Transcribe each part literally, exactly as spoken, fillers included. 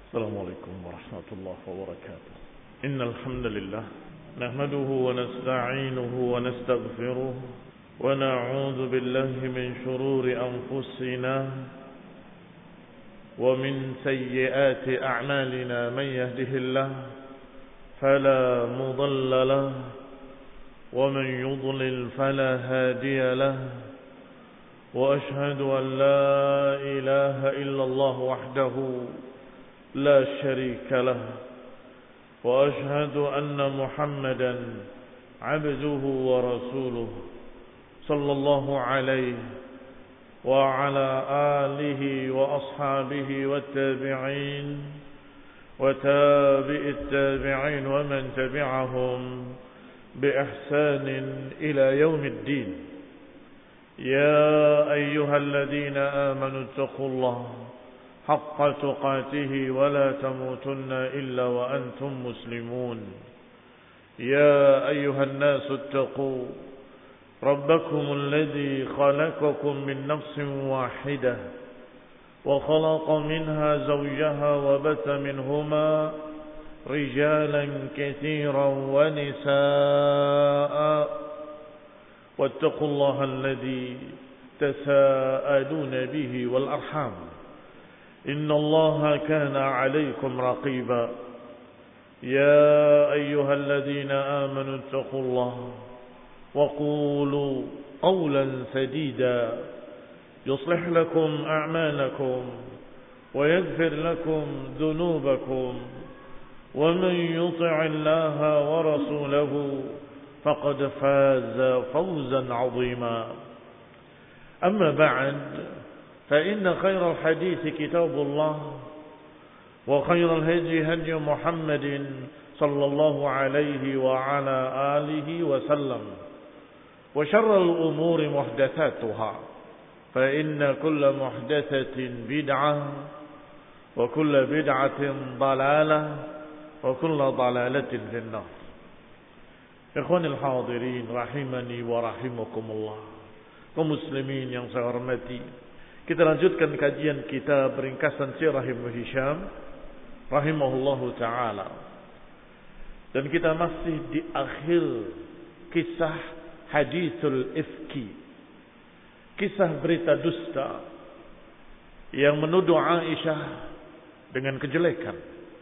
السلام عليكم ورحمة الله وبركاته. إن الحمد لله نحمده ونستعينه ونستغفره ونعوذ بالله من شرور أنفسنا ومن سيئات أعمالنا. من يهده الله فلا مضل له ومن يضلل فلا هادي له، وأشهد أن لا إله إلا الله وحده لا شريك له، وأشهد أن محمدا عبده ورسوله صلى الله عليه وعلى آله وأصحابه والتابعين وتابع التابعين ومن تبعهم بإحسان إلى يوم الدين. يا أيها الذين آمنوا اتقوا الله حق تقاته ولا تموتن إلا وأنتم مسلمون. يا أيها الناس اتقوا ربكم الذي خلقكم من نفس واحدة وخلق منها زوجها وبث منهما رجالا كثيرا ونساء، واتقوا الله الذي تساءلون به والأرحام إن الله كان عليكم رقيبا. يا أيها الذين آمنوا اتقوا الله وقولوا قولا سديدا يصلح لكم أعمالكم ويغفر لكم ذنوبكم، ومن يطع الله ورسوله فقد فاز فوزا عظيما. أما بعد، فإن خير الحديث كتاب الله، وخير الهدي هدي محمد صلى الله عليه وعلى آله وسلم، وشر الأمور محدثاتها، فإن كل محدثة بدعة وكل بدعة ضلالة وكل ضلالة في النار. Ikhwanil hadirin rahimani wa rahimakumullah, kaum muslimin yang saya hormati, kita lanjutkan kajian kita ringkasan sirah Ibnu Hisham rahimahullahu taala, dan kita masih di akhir kisah haditsul ifki, kisah berita dusta yang menuduh Aisyah dengan kejelekan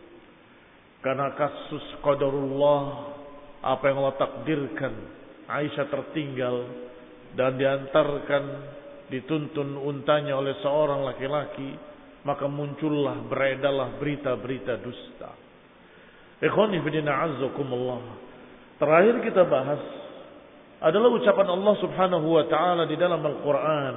karena kasus qadarullah, apa yang Allah takdirkan. Aisyah tertinggal dan diantarkan, dituntun untanya oleh seorang laki-laki, maka muncullah, beredarlah berita-berita dusta. Ikhwani fillah azzakumullah. Terakhir kita bahas adalah ucapan Allah Subhanahu wa taala di dalam Al-Qur'an,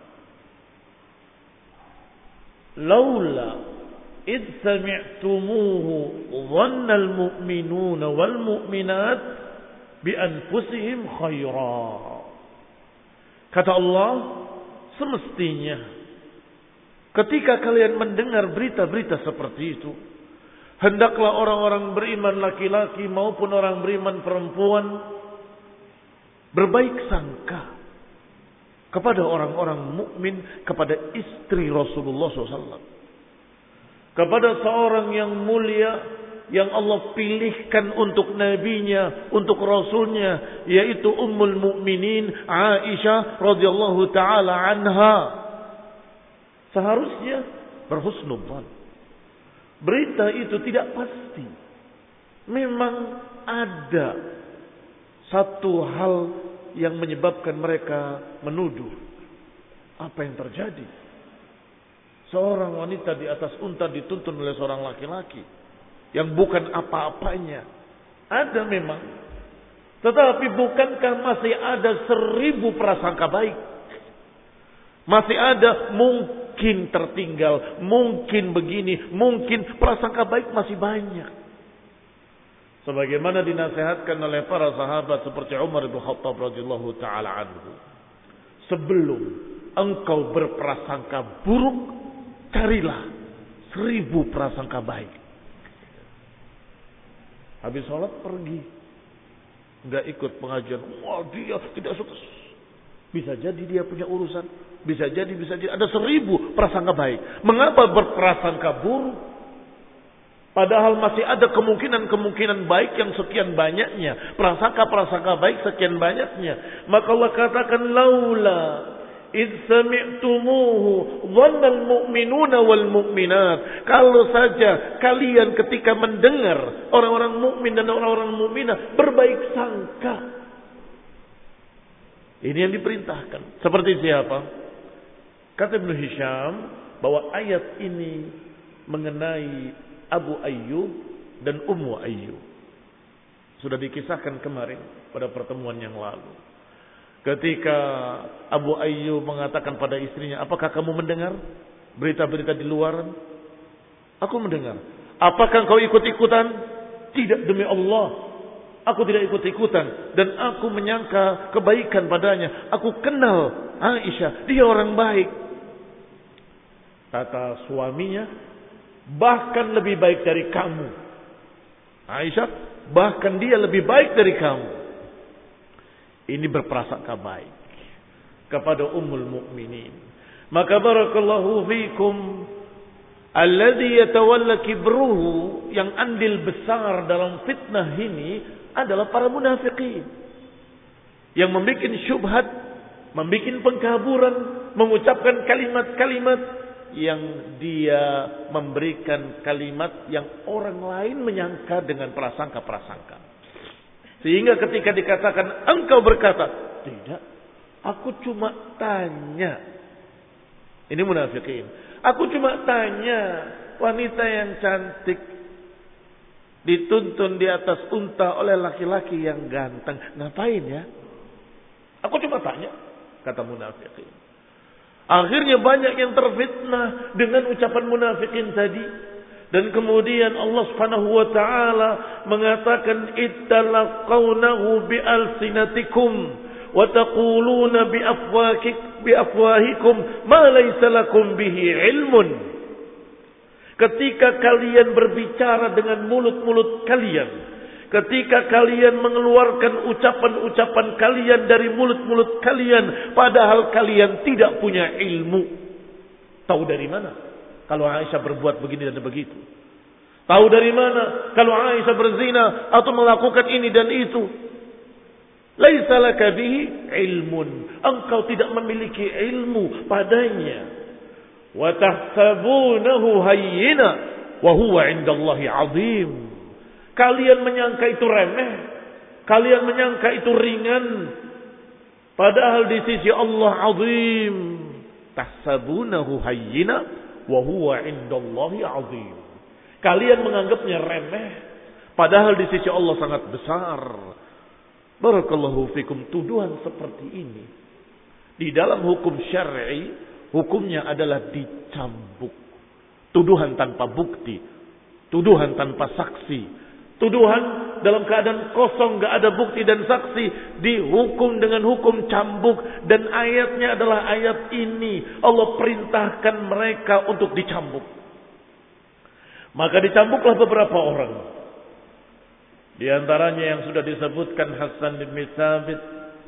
laula إذ سمعتموه ظن المؤمنون والمؤمنات بأنفسهم خيرا. Kata Allah, semestinya ketika kalian mendengar berita-berita seperti itu, hendaklah orang-orang beriman laki-laki maupun orang beriman perempuan berbaik sangka kepada orang-orang mukmin, kepada istri Rasulullah shallallahu alaihi wasallam, kepada seorang yang mulia yang Allah pilihkan untuk nabinya, untuk rasulnya, yaitu Ummul Mukminin Aisyah radhiyallahu taala anha. Seharusnya berhusnudzan. Berita itu tidak pasti. Memang ada satu hal yang menyebabkan mereka menuduh. Apa yang terjadi? Seorang wanita di atas unta dituntun oleh seorang laki-laki yang bukan apa-apanya. Ada memang. Tetapi bukankah masih ada seribu prasangka baik? Masih ada mungkin tertinggal, mungkin begini, mungkin prasangka baik masih banyak. Sebagaimana dinasihatkan oleh para sahabat seperti Umar bin Khattab radhiyallahu taala anhu. Sebelum engkau berprasangka buruk, carilah seribu prasangka baik. Habis sholat pergi, nggak ikut pengajian. Wah, dia tidak sukses. Bisa jadi dia punya urusan. Bisa jadi, bisa jadi. Ada seribu prasangka baik. Mengapa berprasangka buruk? Padahal masih ada kemungkinan-kemungkinan baik yang sekian banyaknya. Prasangka-prasangka baik sekian banyaknya. Maka Allah katakan, laula id sami'tumuhu dhannal mu'minuna wal mu'minat. Kalau saja kalian ketika mendengar orang-orang mukmin dan orang-orang mukminah berbaik sangka. Ini yang diperintahkan. Seperti siapa? Kata Ibnu Hisham bahwa ayat ini mengenai Abu Ayyub dan Ummu Ayyub. Sudah dikisahkan kemarin pada pertemuan yang lalu. Ketika Abu Ayyub mengatakan pada istrinya, apakah kamu mendengar berita-berita di luar? Aku mendengar. Apakah kau ikut-ikutan? Tidak, demi Allah. Aku tidak ikut-ikutan. Dan aku menyangka kebaikan padanya. Aku kenal Aisyah. Dia orang baik. Kata suaminya, bahkan lebih baik dari kamu. Aisyah, bahkan dia lebih baik dari kamu. Ini berprasangka baik kepada Ummul Mukminin. Maka barakallahu fikum, alladhi yatawalla kibruhu, yang andil besar dalam fitnah ini adalah para munafikin. Yang membuat syubhat, membuat pengkaburan, mengucapkan kalimat-kalimat yang dia memberikan kalimat yang orang lain menyangka dengan prasangka-prasangka. Sehingga ketika dikatakan engkau berkata, tidak, aku cuma tanya. Ini munafikin. Aku cuma tanya, wanita yang cantik dituntun di atas unta oleh laki-laki yang ganteng. Ngapain ya? Aku cuma tanya, kata munafikin. Akhirnya banyak yang terfitnah dengan ucapan munafikin tadi. Dan kemudian Allah Subhanahu wa taala mengatakan, ittalaqawnahu bi'alsinatikum wa taquluna biafwahikum ma laysa lakum bihi ilmun. Ketika kalian berbicara dengan mulut-mulut kalian, ketika kalian mengeluarkan ucapan-ucapan kalian dari mulut-mulut kalian, padahal kalian tidak punya ilmu. Tahu dari mana kalau Aisyah berbuat begini dan begitu? Tahu dari mana kalau Aisyah berzina atau melakukan ini dan itu? Laisa laka bihi ilmun. Engkau tidak memiliki ilmu padanya. Wa tahsabunahu hayyina wa huwa 'indallahi 'azim. Kalian menyangka itu remeh, kalian menyangka itu ringan, padahal di sisi Allah azim. Tahsabunahu hayyina wa huwa 'indallahi 'azim. Kalian menganggapnya remeh, padahal di sisi Allah sangat besar. Barakallahu fikum. Tuduhan seperti ini di dalam hukum syar'i, hukumnya adalah dicambuk. Tuduhan tanpa bukti, tuduhan tanpa saksi, tuduhan dalam keadaan kosong, gak ada bukti dan saksi, dihukum dengan hukum cambuk. Dan ayatnya adalah ayat ini. Allah perintahkan mereka untuk dicambuk. Maka dicambuklah beberapa orang. Di antaranya yang sudah disebutkan Hasan bin Tsabit,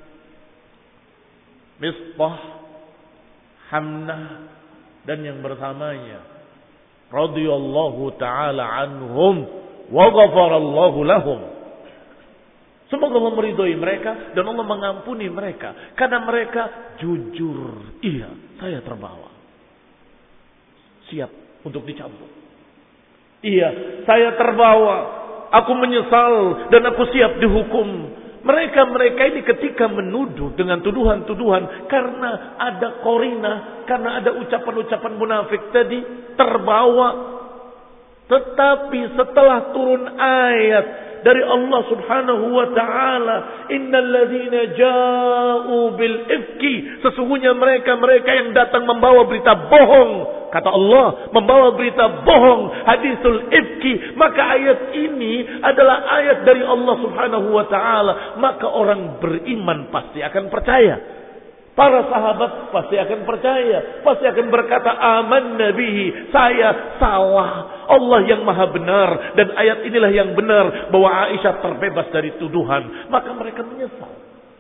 Mistah, Hamnah, dan yang bersamanya. Radhiyallahu ta'ala anhum wa ghafarallahu lahum. Semoga Allah meridhai mereka dan Allah mengampuni mereka karena mereka jujur. Iya, saya terbawa. Siap untuk dicambuk. Iya, saya terbawa. Aku menyesal dan aku siap dihukum. Mereka-mereka ini ketika menuduh dengan tuduhan-tuduhan karena ada korina, karena ada ucapan-ucapan munafik tadi, terbawa. Tetapi setelah turun ayat dari Allah Subhanahu wa taala, innal ladzina ja'u bil ifki, sesungguhnya mereka-mereka yang datang membawa berita bohong, kata Allah, membawa berita bohong, hadisul ifki, maka ayat ini adalah ayat dari Allah Subhanahu wa taala, maka orang beriman pasti akan percaya. Para sahabat pasti akan percaya, pasti akan berkata aman nabihi, saya salah, Allah yang maha benar, dan ayat inilah yang benar bahwa Aisyah terbebas dari tuduhan. Maka mereka menyesal.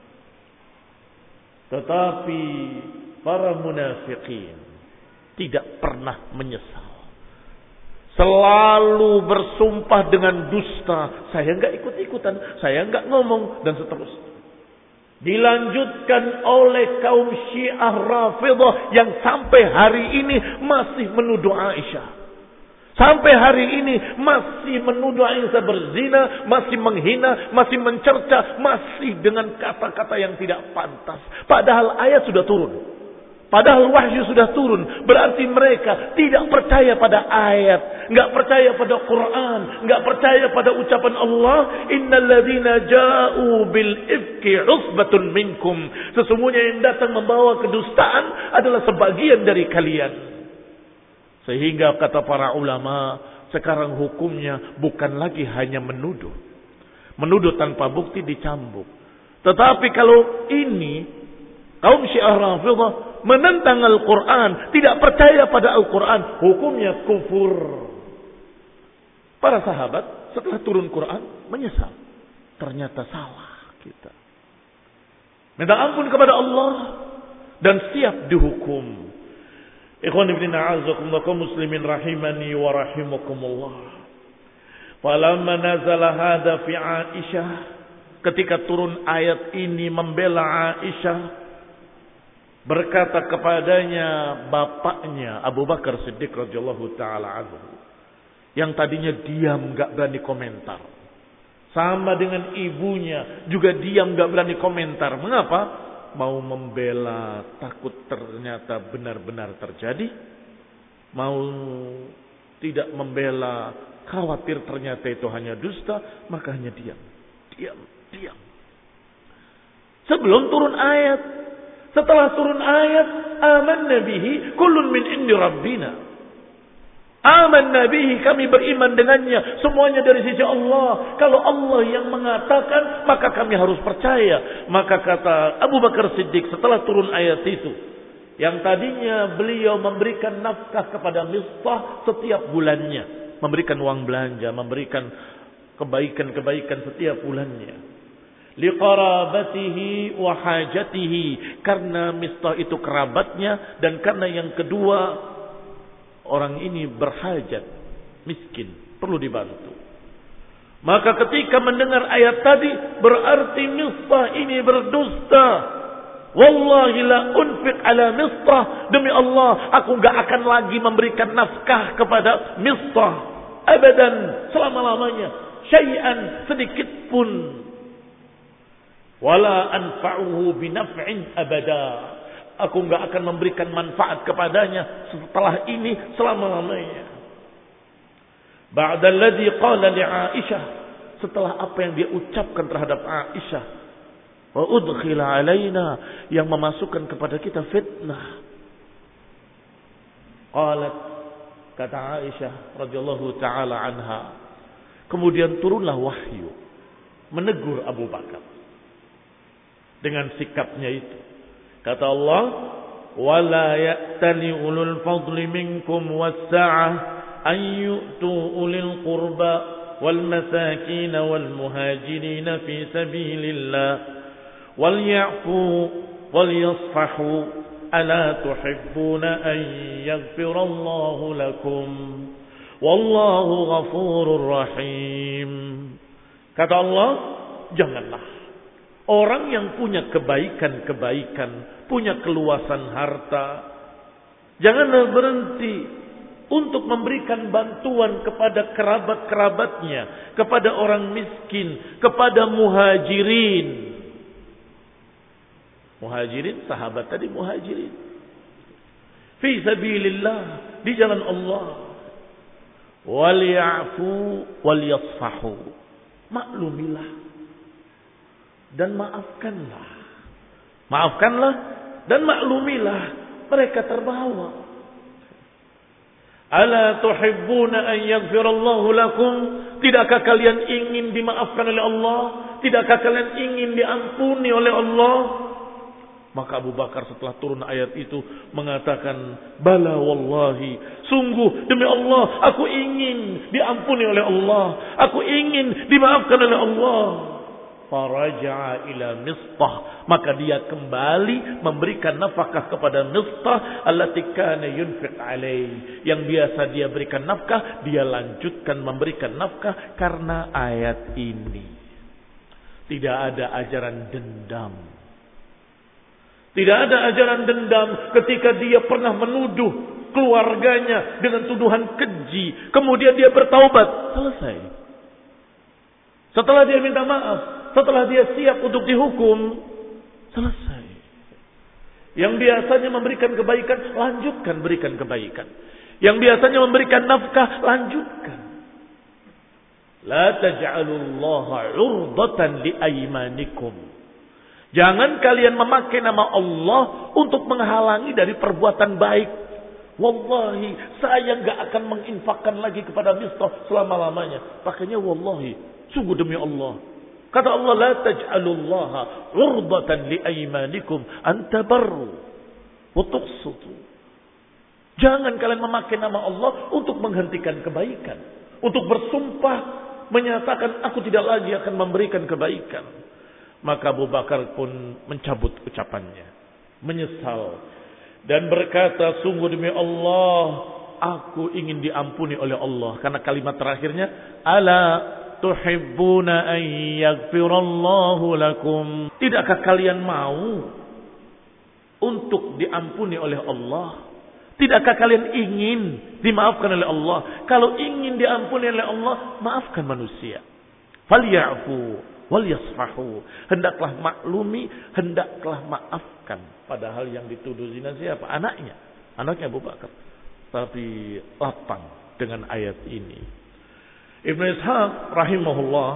Tetapi para munafikin tidak pernah menyesal. selalu bersumpah dengan dusta. Saya enggak ikut-ikutan, saya enggak ngomong, dan seterusnya. Dilanjutkan oleh kaum Syiah Rafidhah yang sampai hari ini masih menuduh Aisyah. Sampai hari ini masih menuduh Aisyah berzina, masih menghina, masih mencerca, masih dengan kata-kata yang tidak pantas. Padahal ayat sudah turun. Padahal wahyu sudah turun. Berarti mereka tidak percaya pada ayat, enggak percaya pada Quran, enggak percaya pada ucapan Allah, innal ladzina ja'u bil ifki usbatun minkum. Sesungguhnya yang datang membawa kedustaan adalah sebagian dari kalian. Sehingga kata para ulama, sekarang hukumnya bukan lagi hanya menuduh. Menuduh tanpa bukti dicambuk. Tetapi kalau ini kaum Syiah Rafidhah menentang Al-Quran, tidak percaya pada Al-Quran, hukumnya kufur. Para sahabat setelah turun Quran menyesal. Ternyata salah kita. Minta ampun kepada Allah dan siap dihukum. Ikhwan ibn a'azakumullah kaum muslimin rahimani wa rahimakumullah. Falamma nazala hadha fi Aisyah, ketika turun ayat ini membela Aisyah, berkata kepadanya bapaknya Abu Bakar Siddiq radhiyallahu taala anhu, yang tadinya diam enggak berani komentar. Sama dengan ibunya juga diam enggak berani komentar. Mengapa? Mau membela, takut ternyata benar-benar terjadi. Mau tidak membela, khawatir ternyata itu hanya dusta, maka hanya diam. Diam, diam. Sebelum turun ayat. Setelah turun ayat, amanna bihi kullun min indi rabbina. Amanna bihi, kami beriman dengannya, semuanya dari sisi Allah. Kalau Allah yang mengatakan, maka kami harus percaya. Maka kata Abu Bakar Siddiq setelah turun ayat itu, yang tadinya beliau memberikan nafkah kepada Mistah setiap bulannya, memberikan uang belanja, memberikan kebaikan-kebaikan setiap bulannya, liqarabatihi wa hajatihi, karena Mistah itu kerabatnya, dan karena yang kedua orang ini berhajat, miskin, perlu dibantu. Maka ketika mendengar ayat tadi, berarti Mistah ini berdusta. Wallahi la unfiq ala Mistah, demi Allah aku enggak akan lagi memberikan nafkah kepada Mistah abadan, selama-lamanya, syai'an, sedikit pun. Wala anfa'uhu binaf'in abada, aku enggak akan memberikan manfaat kepadanya setelah ini selama-lamanya. Ba'da alladhi qala li Aisyah, setelah apa yang dia ucapkan terhadap Aisyah, wa udkhila alaina, yang memasukkan kepada kita fitnah. Qalat, kata Aisyah radhiyallahu taala anha, kemudian turunlah wahyu menegur Abu Bakar dengan sikapnya itu. Kata Allah, wala ya'tali ulul fadli minkum was-sa'ah an yu'tu ulil qurba wal masakin wal muhajirin fi sabilillah wal ya'fu wal yasfahu ala tuhibbuna an yaghfirallahu lakum wallahu ghafurur rahim. Kata Allah, janganlah orang yang punya kebaikan-kebaikan, punya keluasan harta, janganlah berhenti untuk memberikan bantuan kepada kerabat-kerabatnya, kepada orang miskin, kepada muhajirin. Muhajirin, sahabat tadi muhajirin. Fi sabilillah, di jalan Allah. Wal ya'fu wal yasfahu. Maklumilah dan maafkanlah. Maafkanlah dan maklumilah. Mereka terbawa. Ala tuhibbuna an yaghfirallahu lakum, tidakkah kalian ingin dimaafkan oleh Allah? Tidakkah kalian ingin diampuni oleh Allah? Maka Abu Bakar setelah turun ayat itu mengatakan, bala wallahi, sungguh demi Allah aku ingin diampuni oleh Allah, aku ingin dimaafkan oleh Allah. faraja'a ila Mistah, maka dia kembali memberikan nafkah kepada Mistah allati kana yunfiq alaihi, yang biasa dia berikan nafkah, dia lanjutkan memberikan nafkah karena ayat ini. Tidak ada ajaran dendam. Tidak ada ajaran dendam ketika dia pernah menuduh keluarganya dengan tuduhan keji, kemudian dia bertaubat, selesai. Setelah dia minta maaf, setelah dia siap untuk dihukum, selesai. Yang biasanya memberikan kebaikan, lanjutkan berikan kebaikan. Yang biasanya memberikan nafkah, lanjutkan. La taj'alullaha 'urdatan liaymanikum. Jangan kalian memakai nama Allah untuk menghalangi dari perbuatan baik. Wallahi, saya enggak akan menginfakkan lagi kepada Mistah selama-lamanya. Pakainya wallahi, sungguh demi Allah. Kata Allah, la taj'alullaha 'urdatan liaymanikum an tabarru wa tuqsitu. Jangan kalian memakai nama Allah untuk menghentikan kebaikan, untuk bersumpah menyatakan aku tidak lagi akan memberikan kebaikan. Maka Abu Bakar pun mencabut ucapannya, menyesal dan berkata, sungguh demi Allah, aku ingin diampuni oleh Allah. Karena kalimat terakhirnya, ala tuhibbuna an yaghfirallahu lakum. Tidakkah kalian mau untuk diampuni oleh Allah? Tidakkah kalian ingin dimaafkan oleh Allah? Kalau ingin diampuni oleh Allah, maafkan manusia. Falyafu wal yasfahu. Hendaklah maklumi, hendaklah maafkan. Padahal yang dituduh zina siapa? Anaknya. Anaknya Abu Bakar. Tapi lapang dengan ayat ini. Ibnu Ishaq rahimahullah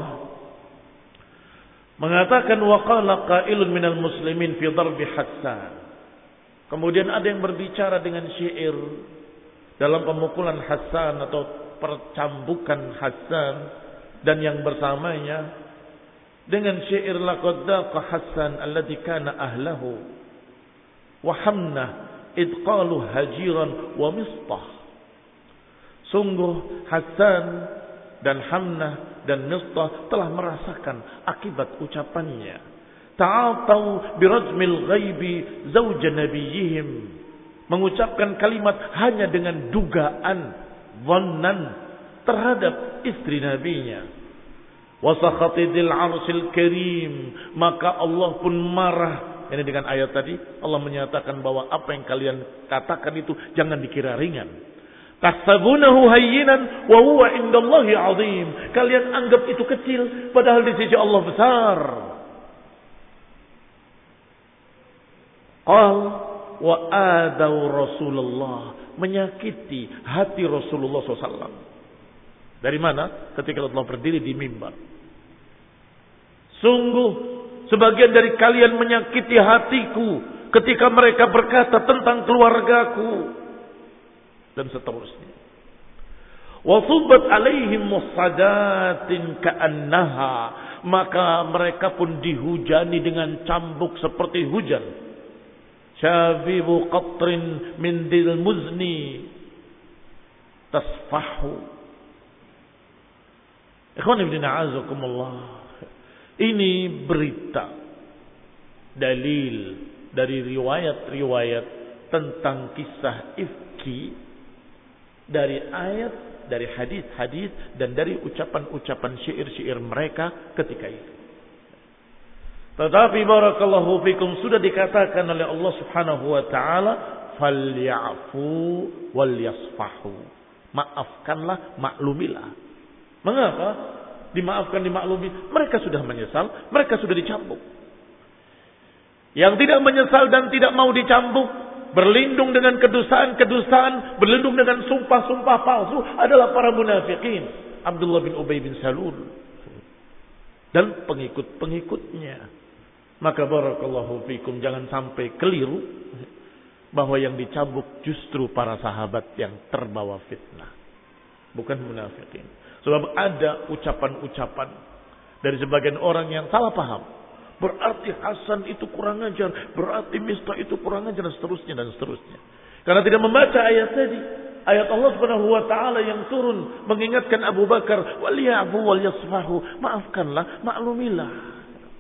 mengatakan, wa qala qailun minal muslimin fi darbi Hassan. Kemudian ada yang berbicara dengan syair dalam pemukulan Hassan atau percambukan Hassan dan yang bersamanya dengan syair, laqad daqa Hassan alladhi kana ahlahu wa hamna id qalu hajiran wa Mistah. Sungguh Hassan dan Hamnah dan Mistah telah merasakan akibat ucapannya. Ta'atau birajmil ghaibi zawja nabiyihim, mengucapkan kalimat hanya dengan dugaan, dhannan, terhadap istri nabinya. Wasakhatidil arsil karim, maka Allah pun marah. Ini dengan ayat tadi Allah menyatakan bahwa apa yang kalian katakan itu jangan dikira ringan. Tahsabunahu hayyinan wa huwa indallahi azim. Kalian anggap itu kecil padahal di sisi Allah besar. Qal wa adaw Rasulullah, menyakiti hati Rasulullah shallallahu alaihi wasallam. Dari mana? Ketika Allah berdiri di mimbar. Sungguh sebagian dari kalian menyakiti hatiku ketika mereka berkata tentang keluargaku. Dan seterusnya. Wa subbat alaihim musadatin ka'annaha, maka mereka pun dihujani dengan cambuk seperti hujan. Syabibu qatrin min dil muzni tasfahu. Ikhwan ibn a'azakumullah, ini berita dalil dari riwayat-riwayat tentang kisah ifki, dari ayat, dari hadis-hadis, dan dari ucapan-ucapan syair-syair mereka ketika itu. Tetapi barakallahu fikum, sudah dikatakan oleh Allah Subhanahu wa taala, falyafu wal yasfahu. Maafkanlah, maklumilah. Mengapa dimaafkan, dimaklumi? Mereka sudah menyesal, mereka sudah dicambuk. Yang tidak menyesal dan tidak mau dicambuk, berlindung dengan kedustaan-kedustaan, berlindung dengan sumpah-sumpah palsu adalah para munafikin. Abdullah bin Ubay bin Salul dan pengikut-pengikutnya. Maka barakallahu fikum, jangan sampai keliru bahwa yang dicambuk justru para sahabat yang terbawa fitnah, bukan munafikin. Sebab ada ucapan-ucapan dari sebagian orang yang salah paham. Berarti Hasan itu kurang ajar, berarti Mistah itu kurang ajar, dan seterusnya dan seterusnya. Karena tidak membaca ayat tadi, ayat Allah Subhanahu wa taala yang turun mengingatkan Abu Bakar, wal ya'fu wal yasfahu, maafkanlah, maklumilah.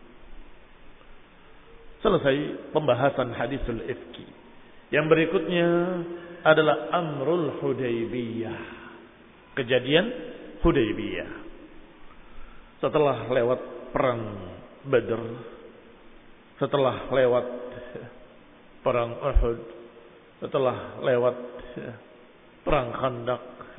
Selesai pembahasan hadisul ifki. Yang berikutnya adalah Amrul Hudaybiyah. Kejadian Hudaybiyah. Setelah lewat perang Badr, setelah lewat perang Uhud, setelah lewat perang Khandaq,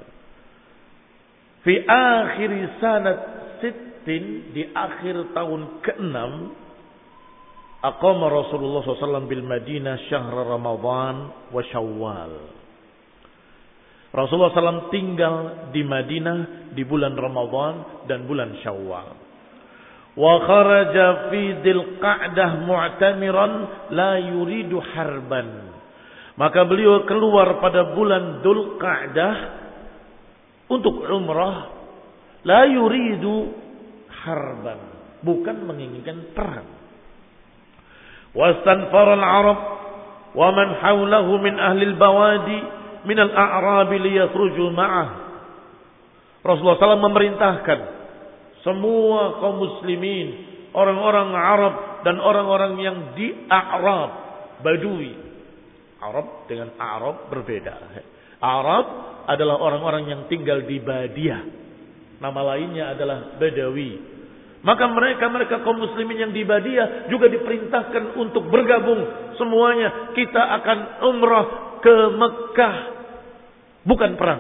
fi akhir sanat sittin, di akhir tahun keenam, aqama Rasulullah sallallahu alaihi wasallam bil Madinah syahr Ramadan wa Syawal. Rasulullah sallallahu alaihi wasallam tinggal di Madinah di bulan Ramadan dan bulan Syawal. Wa kharaja fi Dzulqa'dah mu'tamiran la yuridu harban. Maka beliau keluar pada bulan Dzulqa'dah untuk umrah, la yuridu harban, bukan menginginkan perang. Wastanfara al-Arab wa man hawlahu min ahli al-bawadi min al-a'rab liyakhruju ma'ah. Rasulullah sallallahu alaihi wasallam memerintahkan semua kaum muslimin, orang-orang Arab dan orang-orang yang di A'rab, Badui. Arab dengan A'rab berbeda. Arab adalah orang-orang yang tinggal di Badiah. Nama lainnya adalah Badawi. Maka mereka-mereka kaum muslimin yang di Badiah juga diperintahkan untuk bergabung semuanya. Kita akan umrah ke Mekah, bukan perang.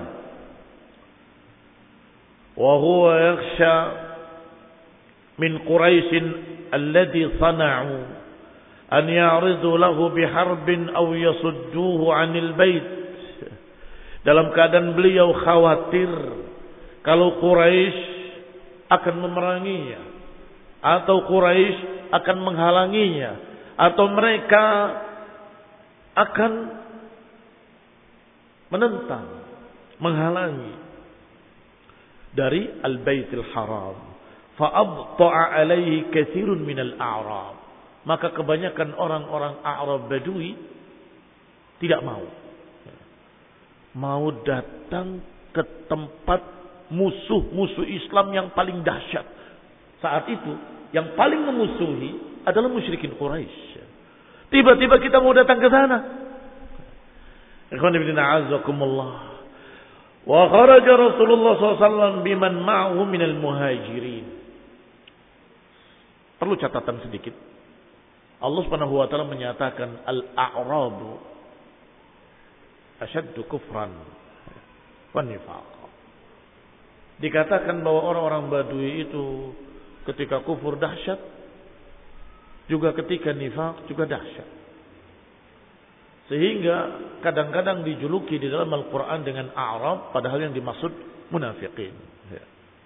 Wa huwa yakhsha min Quraisy alladhi sana'u an ya'ridu lahu biharbin aw yasudduhu 'anil bait. Dalam keadaan beliau khawatir kalau Quraisy akan memeranginya, atau Quraisy akan menghalanginya, atau mereka akan menentang, menghalangi dari Al-Baitul Haram. Fa'abta'a alaihi katsirun minal a'rab. Maka kebanyakan orang-orang A'rab Badui tidak mau. Mau datang ke tempat musuh-musuh Islam yang paling dahsyat. Saat itu yang paling memusuhi adalah musyrikin Quraisy. Tiba-tiba kita mau datang ke sana. Ikhwan fillah a'azzakumullah. Wa kharaja Rasulullah sallallahu alaihi wasallam biman ma'ahu minal muhajirin. Perlu catatan sedikit. Allah Subhanahu wa taala menyatakan al-a'rabu asyaddu kufran wa nifaq. Dikatakan bahwa orang-orang Badui itu ketika kufur dahsyat, juga ketika nifaq juga dahsyat. Sehingga kadang-kadang dijuluki di dalam Al-Quran dengan A'rab, padahal yang dimaksud munafiqin. Ya.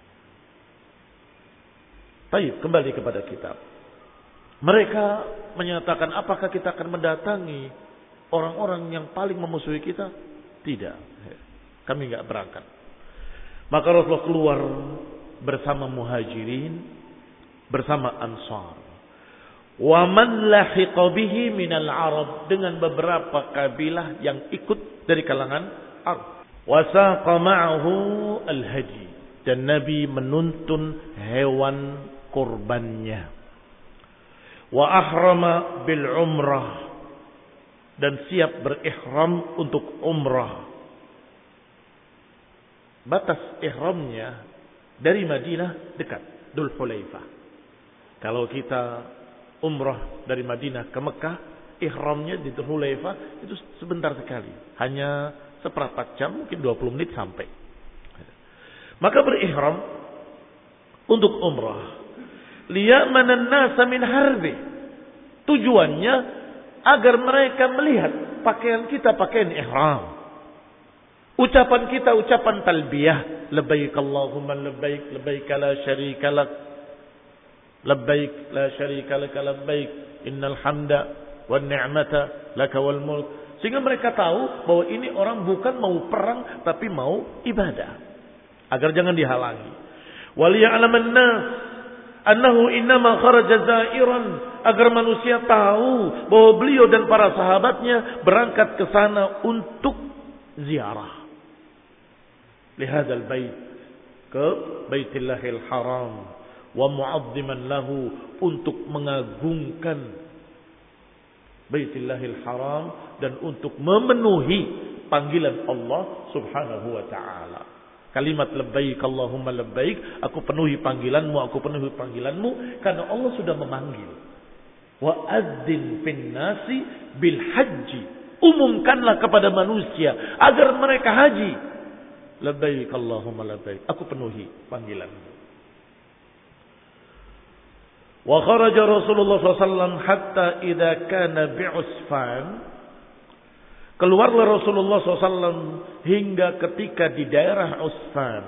Baik, kembali kepada kitab. Mereka menyatakan, apakah kita akan mendatangi orang-orang yang paling memusuhi kita? Tidak. Ya. Kami enggak berangkat. Maka Rasulullah keluar bersama muhajirin, bersama ansar. Wa man lahiqa bihi minal Arab, dengan beberapa kabilah yang ikut dari kalangan Arab. Wa saqa ma'ahu al-hadi, dan Nabi menuntun hewan kurbannya. Wa ahrama bil umrah, dan siap berihram untuk umrah. Batas ihramnya dari Madinah dekat, Dzul Hulaifah. Kalau kita umrah dari Madinah ke Mekah, ihramnya di Dzul Hulaifah itu sebentar sekali, hanya seperempat jam, mungkin dua puluh menit sampai. Maka berihram untuk umrah. Liya'manan nasa min harbi. Tujuannya agar mereka melihat pakaian kita pakaian ihram. Ucapan kita ucapan talbiyah, labbaik Allahumma labbaik, labbaik la syarika lak, labbaik la syarika lak, labbaik innal hamda wan ni'mata laka wal mulk. Sehingga mereka tahu bahwa ini orang bukan mau perang tapi mau ibadah, agar jangan dihalangi. Wal ya'laman nas annahu innama kharaja zairan, agar manusia tahu bahwa beliau dan para sahabatnya berangkat ke sana untuk ziarah. Lihadzal bait, ke Baitillahil Haram, wa mu'azziman lahu, untuk mengagungkan Baitillahil Haram dan untuk memenuhi panggilan Allah Subhanahu wa taala. Kalimat labbaik Allahumma labbaik, aku penuhi panggilanmu, aku penuhi panggilanmu, karena Allah sudah memanggil. Wa adzin fin nasi bil haji, umumkanlah kepada manusia agar mereka haji. Labbaik Allahumma labbaik, aku penuhi panggilanmu. Wa kharaja Rasulullah sallallahu alaihi wasallam hatta idza kana bi'usfan. Keluarlah Rasulullah sallallahu alaihi wasallam hingga ketika di daerah Usfan.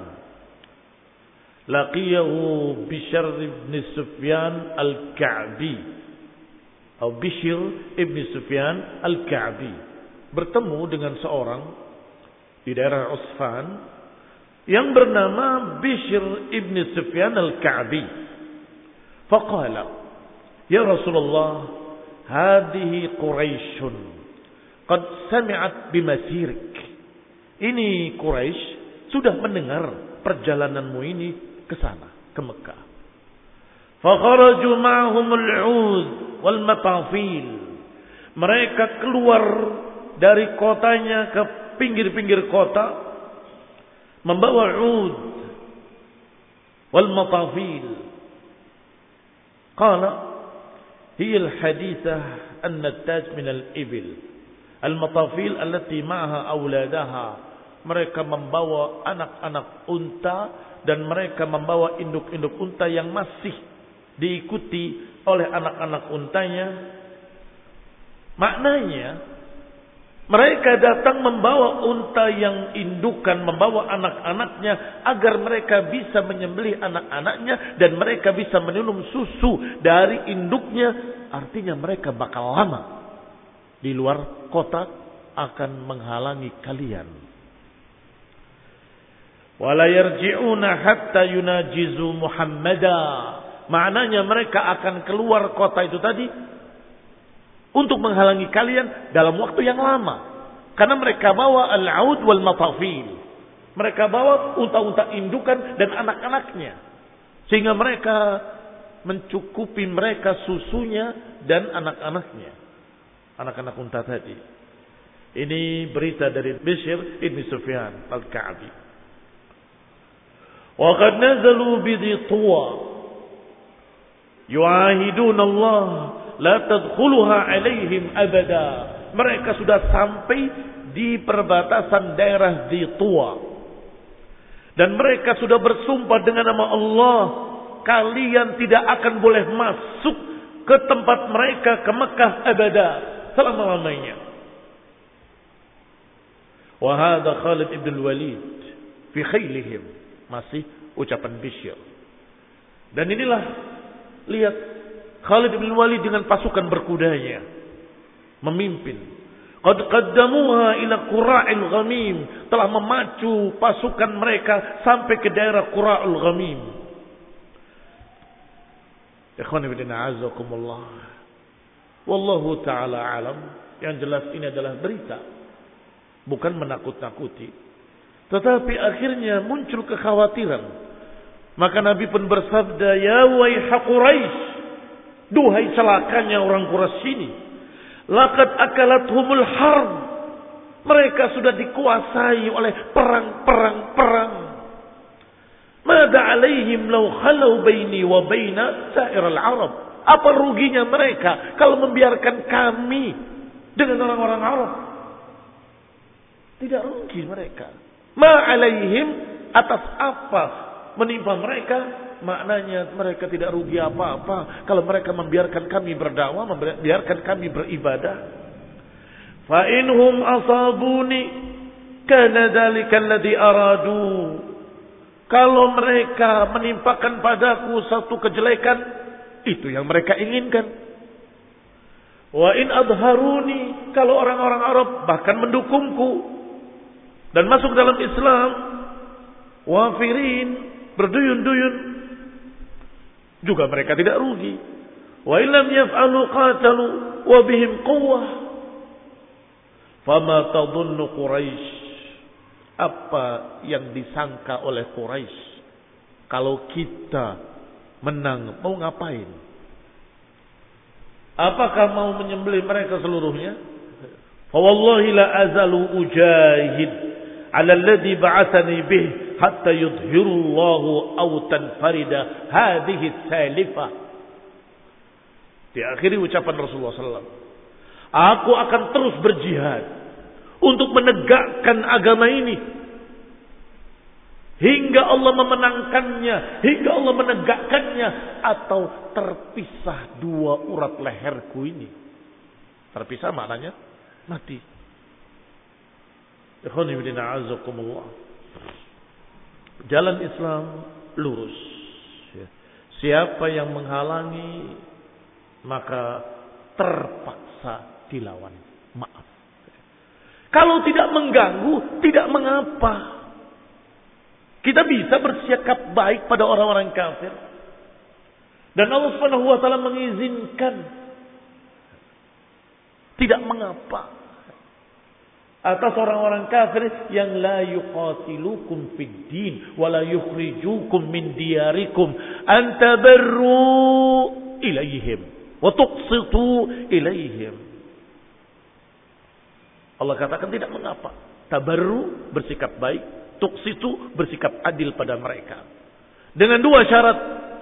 Laqiyahu Bishr ibn Sufyan al-Ka'bi atau Bishr ibn Sufyan al-Ka'bi. Bertemu dengan seorang di daerah Usfan yang bernama Bishr ibn Sufyan al-Ka'bi. Faqala, ya Rasulullah, hadhihi Quraisyun qad sami'at bimasirik. Ini Quraisy sudah mendengar perjalananmu ini ke sana, ke Mekah. Fakharaju ma'hum al-'ud wal matafil. Mereka keluar dari kotanya ke pinggir-pinggir kota membawa 'ud wal matafil. Qala hiya al-hadithah an-nattaj min al-ibil. Al-matafil allati ma'aha auladaha. Mereka membawa anak-anak unta dan mereka membawa induk-induk unta yang masih diikuti oleh anak-anak untanya. Maknanya mereka datang membawa unta yang indukan, membawa anak-anaknya agar mereka bisa menyembelih anak-anaknya dan mereka bisa minum susu dari induknya. Artinya mereka bakal lama di luar kota akan menghalangi kalian. Wala yarji'una hatta yunajizu Muhammada. Maknanya mereka akan keluar kota itu tadi untuk menghalangi kalian dalam waktu yang lama. Karena mereka bawa al-'aud wal matafil. Mereka bawa unta-unta indukan dan anak-anaknya. Sehingga mereka mencukupi mereka susunya dan anak-anaknya. Anak-anak unta tadi. Ini berita dari Bishr ibn Sufyan al-Ka'bi. Wa qad nazalu bi Tuwa yu'ahidun Allah la tadkhuluha alaihim abada. Mereka sudah sampai di perbatasan daerah Tuwa. Dan mereka sudah bersumpah dengan nama Allah, kalian tidak akan boleh masuk ke tempat mereka ke Mekah abada, selama-lamanya. Wa hadha Khalid ibn al-Walid fi khailihim. Masih ucapan Bishr. Dan inilah, lihat Khalid bin Walid dengan pasukan berkudanya memimpin. Qad qaddamuha ila Qura'il Ghamim, telah memacu pasukan mereka sampai ke daerah Qura'ul Ghamim. Ikhwan fillah azakumullah. Wallahu taala alam. Yang jelas ini adalah berita, bukan menakut-nakuti. Tetapi akhirnya muncul kekhawatiran. Maka Nabi pun bersabda, ya waiha Quraisy, duhai celakanya orang Quraisy ini. Laqad akalathumul harb. Mereka sudah dikuasai oleh perang-perang-perang. Mada alaihim law khalau baini wa baina sairal Arab. Apa ruginya mereka kalau membiarkan kami dengan orang-orang Arab? Tidak rugi mereka. Ma alaihim, atas apa menimpa mereka? Maknanya mereka tidak rugi apa-apa kalau mereka membiarkan kami berdakwah, membiarkan kami beribadah. Fa inhum asabuni kana dzalika alladhi aradu. Kalau mereka menimpakan padaku satu kejelekan, itu yang mereka inginkan. Wa in adharuni, kalau orang-orang Arab bahkan mendukungku dan masuk dalam Islam, wafirin, berduyun-duyun, juga mereka tidak rugi. Wa illam yaf'alu qatalu wa bihim quwwah. Fama tadhunnu Quraisy, apa yang disangka oleh Quraisy kalau kita menang, mau ngapain? Apakah mau menyembelih mereka seluruhnya? Fa wallahi la azalu ujahid 'ala alladhi ba'athani bih hatta yudhhirullahu aw tanfarida hadhihi salifah. Di akhir ucapan Rasulullah sallallahu alaihi wasallam, aku akan terus berjihad untuk menegakkan agama ini hingga Allah memenangkannya, hingga Allah menegakkannya, atau terpisah dua urat leherku ini. Terpisah maknanya mati. Ikhwani fillah azakumullah. Jalan Islam lurus. Siapa yang menghalangi maka terpaksa dilawan. Maaf. Kalau tidak mengganggu, tidak mengapa. Kita bisa bersikap baik pada orang-orang kafir. Dan Allah Subhanahu wa taala mengizinkan. Tidak mengapa. Atas orang-orang kafir yang la yuqatilukum fid din wa la yukhrijukum min diyarikum an tabarru ilaihim wa tuqsitu ilaihim. Allah katakan tidak mengapa. Tabarru bersikap baik, tuqsitu bersikap adil pada mereka. Dengan dua syarat.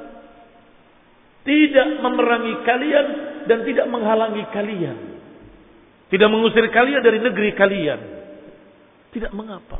Tidak memerangi kalian dan tidak menghalangi kalian. Tidak mengusir kalian dari negeri kalian. Tidak mengapa.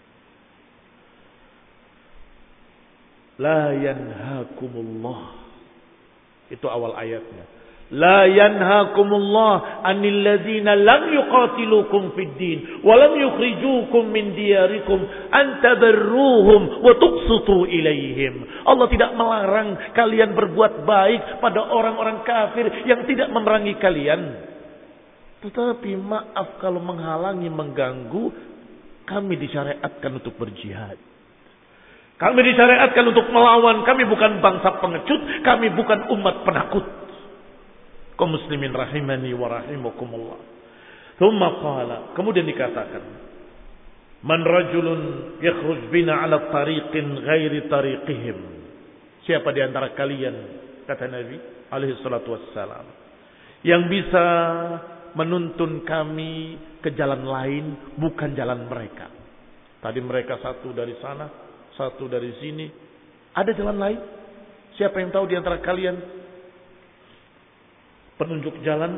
La yanhakumullah. Itu awal ayatnya. La yanhakumullah anil ladzina lam yuqatilukum fid din wa lam yukhrijukum min diyarikum an tabarruhum wa tuqsitu ilaihim. Allah tidak melarang kalian berbuat baik pada orang-orang kafir yang tidak memerangi kalian. Tetapi maaf kalau menghalangi, mengganggu, kami disyariatkan untuk berjihad. Kami disyariatkan untuk melawan. Kami bukan bangsa pengecut, kami bukan umat penakut. Kaum muslimin rahimani wa rahimakumullah. Thumma qala, kemudian dikatakan, man rajulun yakhruj bina ala tariqin ghairi tariqihim. Siapa di antara kalian, kata Nabi alaihi salatu wassalam, yang bisa menuntun kami ke jalan lain bukan jalan mereka. Tadi mereka satu dari sana, satu dari sini. Ada jalan lain? Siapa yang tahu di antara kalian penunjuk jalan?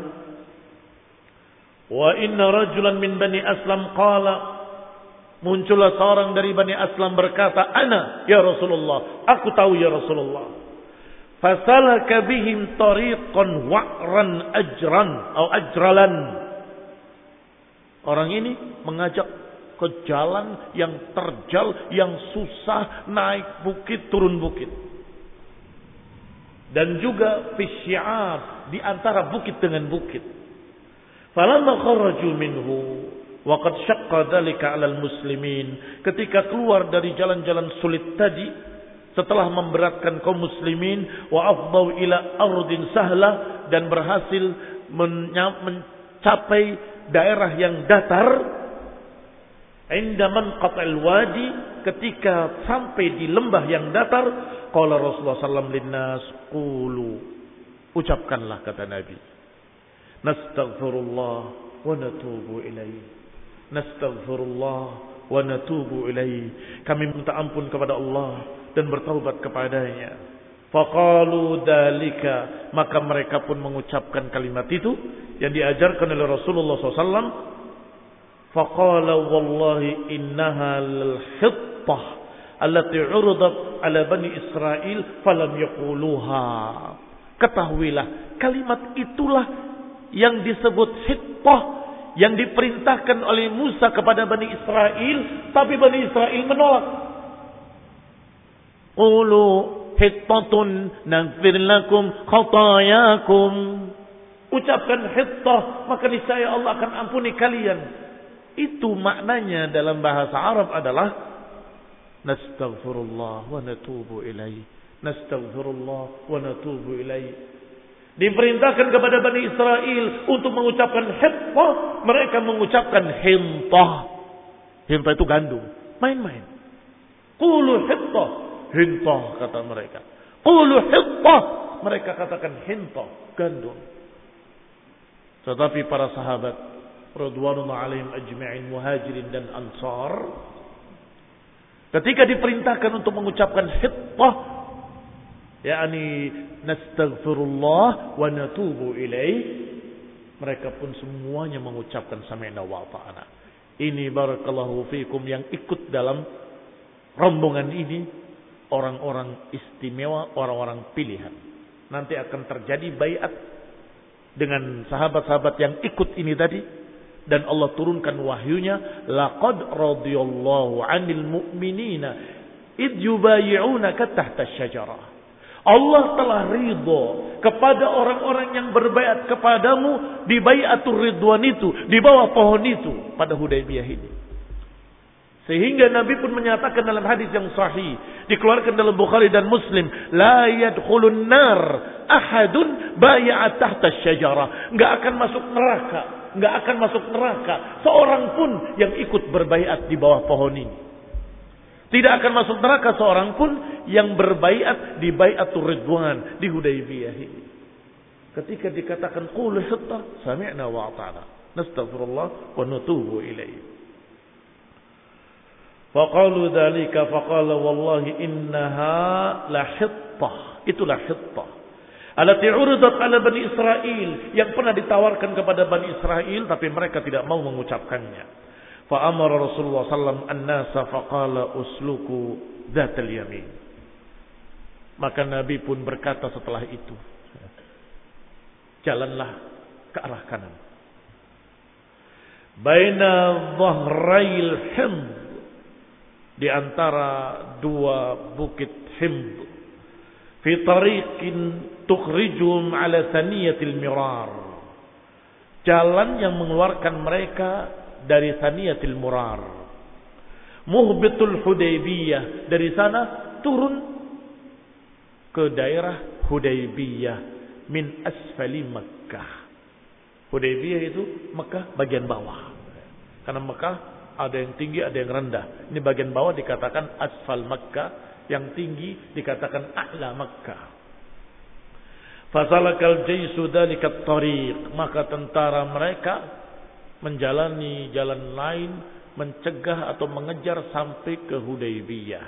Wa inna rajulan min Bani Aslam qala, muncullah seorang dari Bani Aslam berkata, ana ya Rasulullah, aku tahu ya Rasulullah. Fasalaka bihim tariqan wa'ran ajran atau ajralan. Orang ini mengajak ke jalan yang terjal, yang susah, naik bukit, turun bukit. Dan juga fisyi'ab, di antara bukit dengan bukit. Falamma kharaju minhu wa qad syaqqa dzalika 'alal muslimin. Ketika keluar dari jalan-jalan sulit tadi, setelah memberatkan kaum muslimin, wa afdau ila ardin sahlah, dan berhasil mencapai daerah yang datar, inda manqatil wadi, ketika sampai di lembah yang datar, qala Rasulullah sallallahu alaihi wasallam linnas qulu, ucapkanlah, kata Nabi, nastaghfirullah wa natubu ilaih, nastaghfirullah wa natubu ilaih, kami minta ampun kepada Allah dan bertaubat kepadanya. Faqalu dalika, maka mereka pun mengucapkan kalimat itu yang diajarkan oleh Rasulullah sallallahu alaihi wasallam. Faqala wallahi innaha lal-hittah allati 'uridat ala bani Israil falam yaquluha. Ketahuilah, kalimat itulah yang disebut hittah, yang diperintahkan oleh Musa kepada Bani Israel, tapi Bani Israel menolak. Qulu hittatun naghfir lakum khatayakum. Ucapkan hittah, maka niscaya Allah akan ampuni kalian. Itu maknanya dalam bahasa Arab adalah nastaghfirullah wa natubu ilaih. Nastaghfirullah wa natubu ilaih. Diperintahkan kepada Bani Israel untuk mengucapkan hittah, mereka mengucapkan hintah. Hintah itu gandum, main-main. Qulu hittah, hintah kata mereka. Qulu hittah, mereka katakan hintah, gandum. Tetapi para sahabat radhiyallahu alaihim ajma'in muhajirin dan ansar ketika diperintahkan untuk mengucapkan hittah, yakni nastaghfirullah wa natubu ilaih, mereka pun semuanya mengucapkan sami'na wa ata'na. Ini barakallahu fikum yang ikut dalam rombongan ini orang-orang istimewa, orang-orang pilihan. Nanti akan terjadi baiat dengan sahabat-sahabat yang ikut ini tadi, dan Allah turunkan wahyunya, laqad radhiyallahu 'anil mu'minina id yubayyi'unaka tahta asy-syajarah. Allah telah ridho kepada orang-orang yang berbaiat kepadamu di baiatur ridwan itu, di bawah pohon itu pada Hudaybiyah ini. Sehingga Nabi pun menyatakan dalam hadis yang sahih, dikeluarkan dalam Bukhari dan Muslim, la yadkhulun nar ahadun bai'a tahta asy-syajarah. Enggak akan masuk neraka, enggak akan masuk neraka seorang pun yang ikut berbaiat di bawah pohon ini. Tidak akan masuk neraka seorang pun yang berbaiat di baiatur ridwan di Hudaybiyah ini. Ketika dikatakan qul hitta sami'na wa ata'na nastaghfirullah wa natubu ilaihi. Faqalu dzalika faqala wallahi innaha la hittah. Itulah hittah. Allati uridat ala Bani Israil, yang pernah ditawarkan kepada Bani Israil tapi mereka tidak mau mengucapkannya. Fa amara Rasulullah sallallahu alaihi wasallam an-nasa faqala usluku dzatal yamin. Maka Nabi pun berkata setelah itu, jalanlah ke arah kanan. Baina dhahrail hind, di antara dua bukit Himd, fi tariqin tukhrijum ala thaniyatil mirar, jalan yang mengeluarkan mereka dari thaniyatil mirar, muhbitul Hudaybiyah, dari sana turun ke daerah Hudaybiyah min asfali Makkah. Hudaybiyah itu Makkah bagian bawah, karena Makkah ada yang tinggi, ada yang rendah. Ini bagian bawah dikatakan asfal Makkah, yang tinggi dikatakan a'la Makkah. Fasalakal jaysu dzalikat tariq, maka tentara mereka menjalani jalan lain, mencegah atau mengejar sampai ke Hudaybiyah.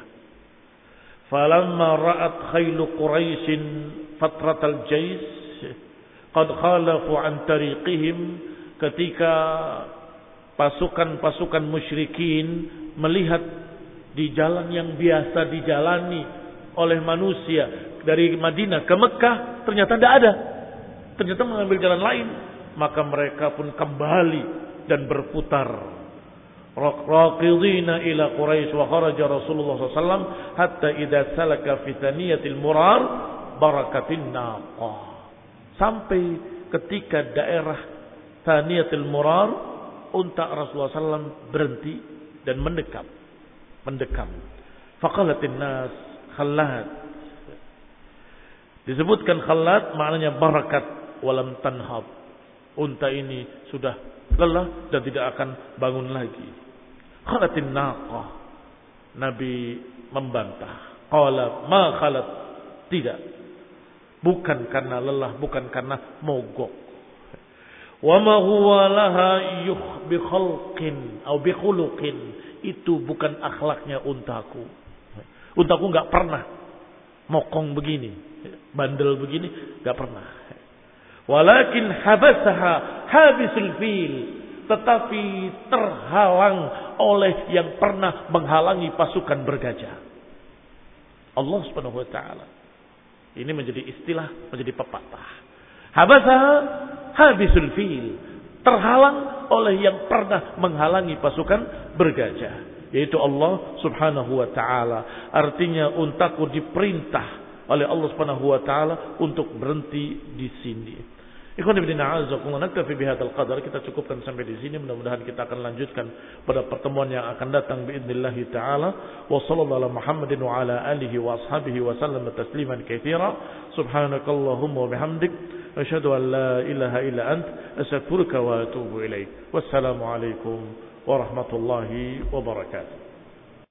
Falamma ra'at khailu Quraisyin fatratal jays qad khalafu an tariqihim, ketika pasukan-pasukan musyrikin melihat di jalan yang biasa dijalani oleh manusia dari Madinah ke Mekah ternyata tidak ada, ternyata mengambil jalan lain, maka mereka pun kembali dan berputar. Raqidina ila Quraisy wa kharaja Rasulullah sallallahu alaihi wasallam hatta idza salaka fi thaniyatil murar barakatin naqah, sampai ketika daerah thaniyatil murar unta Rasulullah sallallahu alaihi wasallam berhenti dan mendekam, mendekam. Faqalatin nas khallat, disebutkan khallat maknanya barakat walam tanhab, unta ini sudah lelah dan tidak akan bangun lagi. Khalatin naqah, Nabi membantah, qala ma khalat, tidak, bukan karena lelah, bukan karena mogok. Wa ma huwa laha yuh bi khalqin atau bi khuluqin, itu bukan akhlaknya untaku. Untaku enggak pernah mokong begini, bandel begini, enggak pernah. Walakin habasaha habisul fil, tetapi terhalang oleh yang pernah menghalangi pasukan bergajah. Allah Subhanahu wa taala. Ini menjadi istilah, menjadi pepatah. Habasaha habisul fil, terhalang oleh yang pernah menghalangi pasukan bergajah, yaitu Allah Subhanahu wa taala. Artinya untaku diperintah oleh Allah Subhanahu wa taala untuk berhenti di sini. Ikhwan fillah a'azakumullah, naktafi bihadzal qadar, kita cukupkan sampai di sini. Mudah-mudahan kita akan lanjutkan pada pertemuan yang akan datang باذنillah taala. Wa sallallahu ala Muhammadin wa ala alihi wa ashabihi wa sallam tasliman katsira. Subhanakallahumma wa bihamdik asyhadu an la ilaha illa ant astaghfiruka wa atubu ilaik. Wassalamu alaikum warahmatullahi wabarakatuh.